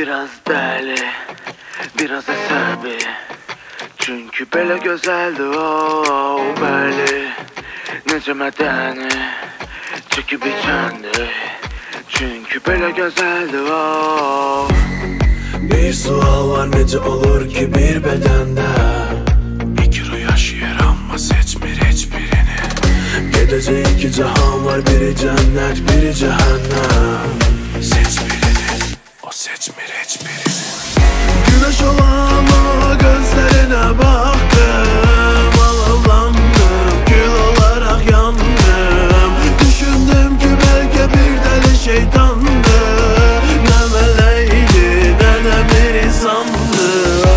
Biraz deli, biraz əsəbi. Çünki belə gözəldir o bəli. Necə mədəni, çəkib içəndir. Çünki belə gözəldir o. Bir sual var, necə olur ki bir bədəndə İki ruh yaşayır amma seçmir heç birini. Gedəcək iki cahan var, biri cənnət, biri cəhənnəm. Seç birini, o seçmir heç birini. Güneş olan o gözlerine baktım, alevlandım, gül olarak yandım. Düşündüm ki belki bir deli şeytandı. Ne meleğiydi, ne de bir insandı.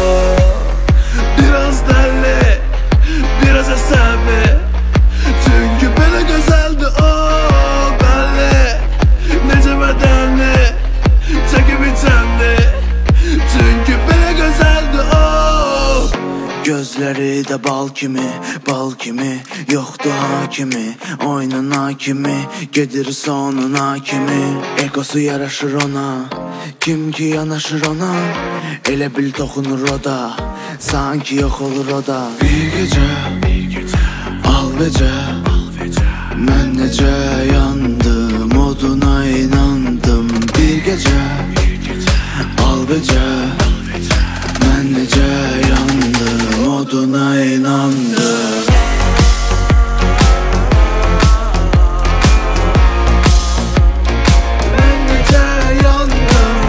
Biraz deli, biraz əsabi. Çünkü böyle güzeldi o belli. Necə bədəni çəkib içəndi. Çünkü böyle güzeldi o. Gözləri də bal kimi, bal kimi. Yoxdur hakimi, oynana kimi. Gedir sonuna kimi. Egosu yaraşır ona, kim ki yanaşır ona. Elə bil toxunur o da, sanki yox olur o da. Bir gecə, al becə, mən necə yandım, oduna inandım. Bir gecə, al becə, mən necə yandım, oduna inandım. Ben necə yandım.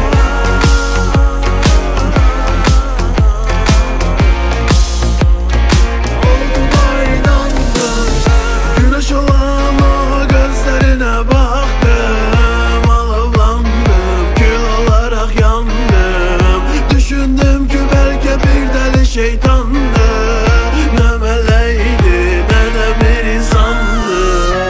Olduğuna inandım. Güneş olan o gözlerine baktım, alevlandım, gül olarak yandım. Düşündüm ki belki bir deli şeytandı. Ne meleğiydi, ne de bir insandı.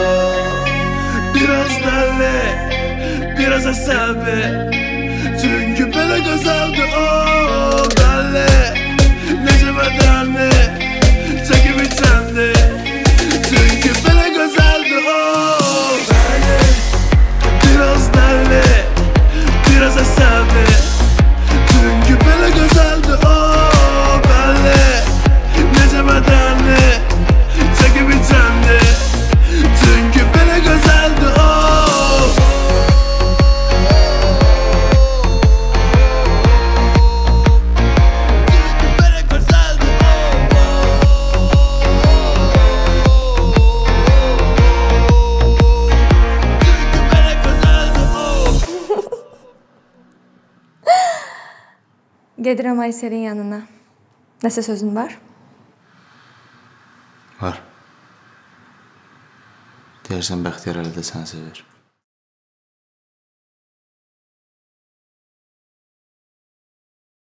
Biraz deli, biraz əsabi. Çünkü böyle güzeldi o belli. Necə bədəni çəkib içəndi. Çünkü böyle güzeldi o belli. Biraz deli, biraz əsabi. Çünkü böyle güzeldi o belli. Necə bədəni çəkib içəndi. Çünkü böyle güzeldi o. Gedirəm Aysel'in yanına. Nəsə sözün var? Var. Deyərsən Bəxtiyar hələ də səni sevir.